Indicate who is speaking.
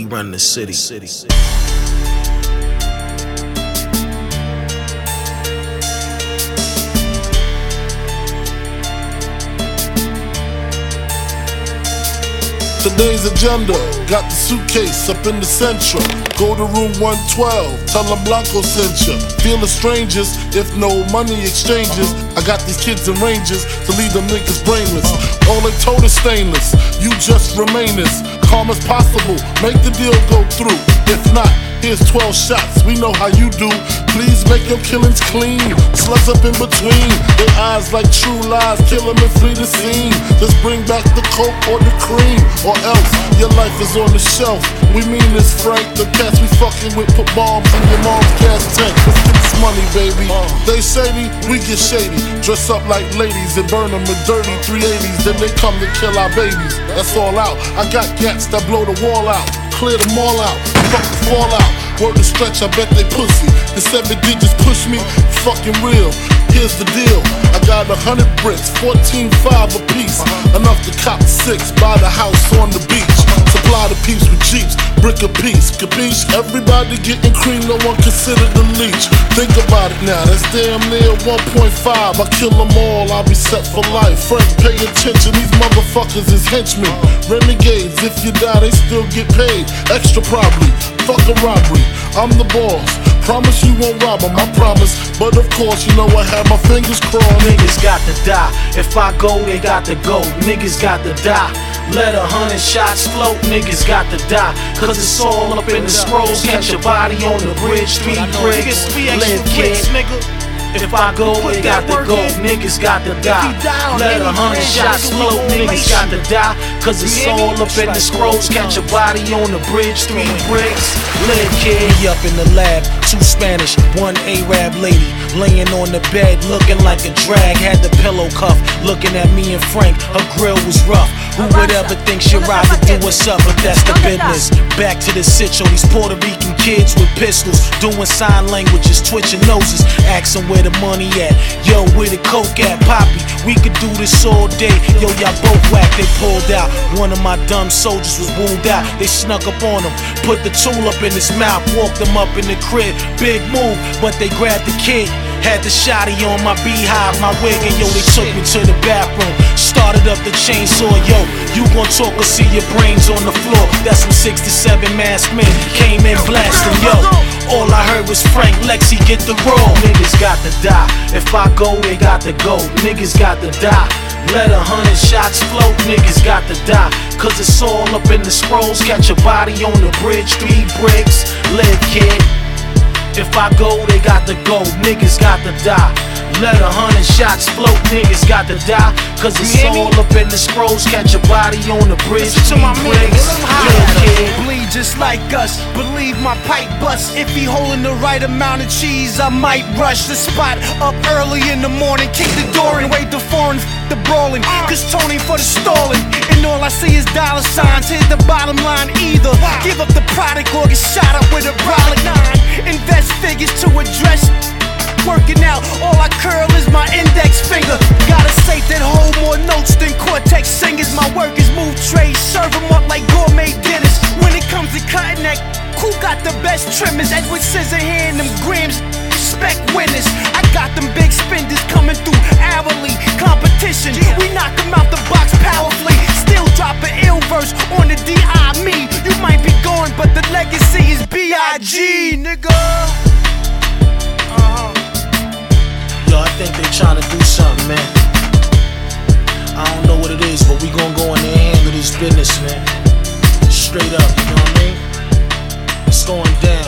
Speaker 1: run the city.
Speaker 2: Today's agenda, got the suitcase up in the central. Go to room 112, tell them Blanco sent ya. Feel the strangers, if no money exchanges. I got these kids in ranges to leave them niggas brainless. All they told is stainless, you just remain as calm as possible. Make the deal go through, if not, here's 12 shots, we know how you do. Please make your killings clean. Slugs up in between, their eyes like true lies. Kill them and flee the scene. Just bring back the coke or the cream, or else your life is on the shelf. We mean this, Frank. The cats we fucking with put bombs in your mom's gas tank. Let's get this money, baby. They shady, we get shady. Dress up like ladies and burn them with dirty 380s. Then they come to kill our babies. That's all out. I got gats that blow the wall out. Clear them all out, fuck the fallout. Word to stretch, I bet they pussy. The 7 digits push me, fucking real. Here's the deal, I got 100 bricks, 14.5 a piece. Enough to cop 6, buy the house on the beach. Supply the peeps with jeeps, brick a piece, capiche? Everybody getting cream, no one considered the leech. Think about it now, that's damn near 1.5. I kill them all, I'll be set for life. Frank, pay attention, these motherfuckers is henchmen. Renegades, if you die, they still get paid. Extra probably, fuck a robbery, I'm the boss. Promise you won't rob them, I promise. But of course, you know I have my fingers crossed.
Speaker 1: Niggas got to die. If I go, they got to go. Niggas got to die. Let 100 shots float. Niggas got to die. Cause it's all up in the scrolls. Catch your body on the bridge. 3 bricks. Live, kid. If I go, they got to go. Niggas got to die. Let 100 shots float. Niggas got to die. Cause it's all up in the scrolls. Catch your body on the bridge. 3 bricks. Live, kid.
Speaker 3: Me up in the lab, 2 Spanish, 1 Arab lady. Laying on the bed, looking like a drag. Had the pillow cuff, looking at me and Frank. Her grill was rough. Who would ever think she'd rather do what's up, but that's the business. Back to the sitch, these Puerto Rican kids with pistols, doing sign languages, twitching noses, asking where the money at. Yo, where the coke at, Poppy? We could do this all day. Yo, y'all both whack, they pulled out. One of my dumb soldiers was wounded out. They snuck up on him, put the tool up in his mouth, walked him up in the crib. Big move, but they grabbed the kid. Had the shotty on my beehive, my wig, and yo, they took me to the bathroom. Started up the chainsaw, yo, you gon' talk or see your brains on the floor. That's when 67 masked men came in blasting, yo. All I heard was Frank, Lexi, get the roll.
Speaker 1: Niggas got to die. If I go, they got to go. Niggas got to die. Let 100 shots float. Niggas got to die. Cause it's all up in the scrolls. Catch your body on the bridge. 3 bricks. Live, kid. If I go, they got to go. Niggas got to die. Let 100 shots float. Niggas got to die. Cause it's all up in the scrolls. Catch your body on the bridge. 3 bricks. Live, kid.
Speaker 3: Bleed just like us, believe my pipe bust. If he holding the right amount of cheese, I might rush the spot up early in the morning. Kick the door and wait the foreign the brawling. Cause Tony for the stalling. And all I see is dollar signs. Here's the bottom line either give up the product or get shot up with a brolic 9. Invest figures to address working out, all I curl is my index finger. Got a safe that hold more notes than Cortex singers. My work is move trays, serve them up like gourmet dinners. When it comes to cutting that, who got the best trimmers? Edward Scissorhand, them grams, respect winners. I got them big spenders coming through hourly. Competition, we knock them out the box powerfully. Still drop an ill verse on the D.I. me. You might be going, but the legacy is B.I.G. nigga.
Speaker 1: Yo, I think they tryna do something, man. I don't know what it is, but we gon' go in there and handle this business, man. Straight up, you know what I mean? It's going down.